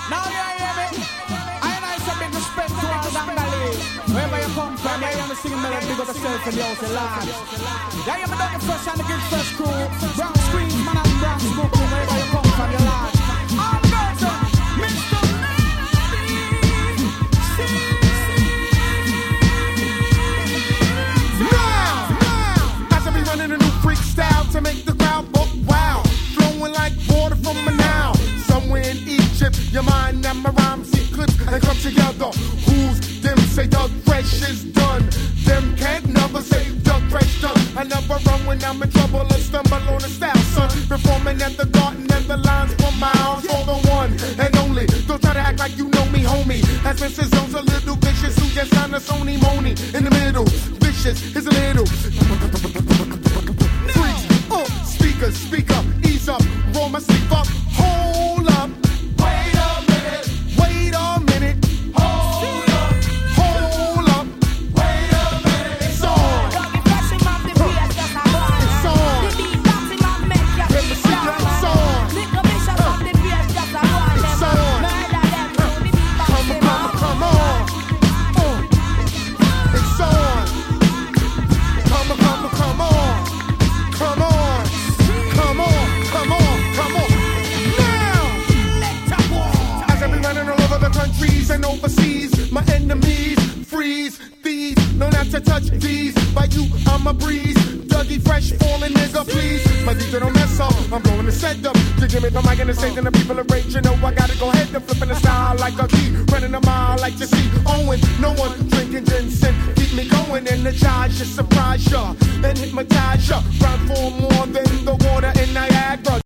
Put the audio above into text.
Now you hear me? I nice a big respect to all Dangali. Wherever you come from, I am singing melody, big up yourself in the house, lad. Yeah, you done the fresh and the good fresh crew. Brown screens, man, and brown smoke room, wherever you come from, you lad. All girls, Mr. Now, as I be running a new freak style to make the crowd book wow, flowing like water from a Nile. Somewhere in Egypt, your mind and my rhymes eclipse and come together. Who's them say Doug Fresh is done? Them can't never say Doug Fresh done. I never run when I'm in trouble or stumble on a style, son. Performing at the garden and the lines for miles for the one and only. Don't try to act like you know me, homie. As Mr. Zone's a little vicious who just signed a Sony Money. In the middle, vicious is a little. Freaks, speakers, speak up, ease up, roll my sleeve up, hold up. Wait a minute, wait a minute. Hold up, hold up. Wait a minute, it's on. It's on. Let me see that it's on. It's on. Come on. It's on. Come on. Come on. Come on. Now! As I be running all over the countries and overseas, my enemies freeze these. No, not to touch these. By you, I'm a breeze. Dougie Fresh, falling nigga, please. My DJ don't mess up. I'm blowing the set up. You give me the mic and the stage and the people are rage. You know I gotta go ahead and flipping the style like a key. Running a mile like Jesse Owen. No one drinking ginseng. Keep me going, energize ya, surprise ya, and hypnotize ya. Rhyme for more than the water in Niagara.